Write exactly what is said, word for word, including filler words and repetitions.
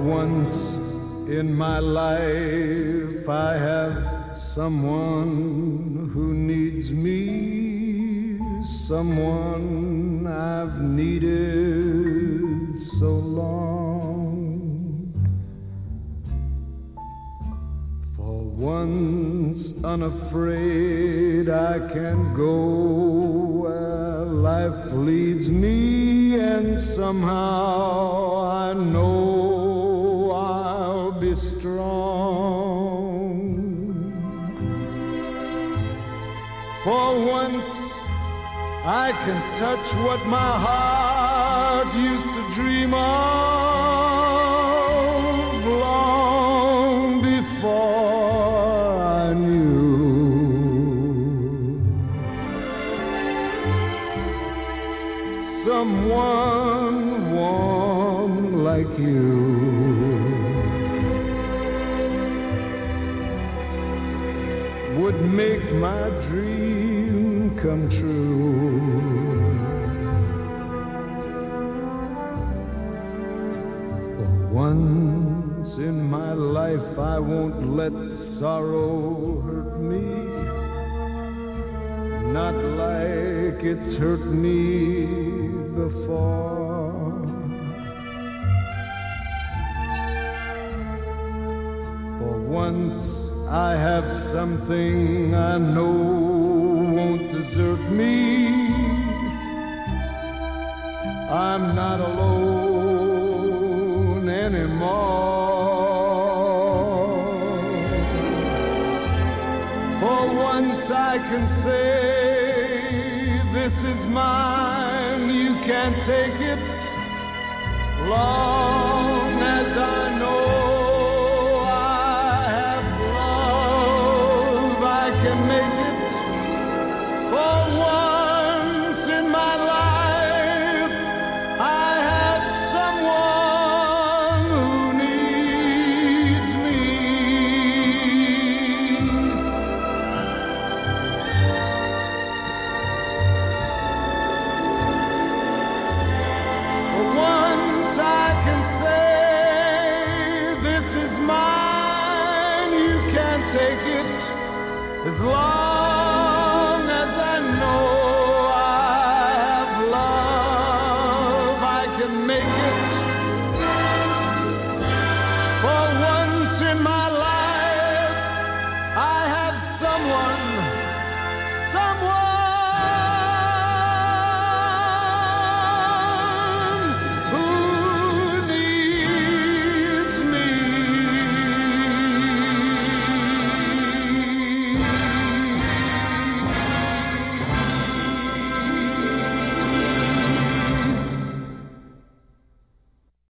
once in my life I have someone who needs me, someone I've needed so long. For once unafraid I can go where life leads me, and somehow I know I'll be strong. For once I can touch what my heart used to dream of long before I knew. Someone warm like you would make my dream come true. For once in my life I won't let sorrow hurt me, not like it's hurt me before. For once I have something I know won't desert me. I'm not alone anymore. For once I can say, this is mine, you can't take it. Long as I know can make it. For once in my life I have someone who needs me. For once I can say, this is mine, you can't take it. As long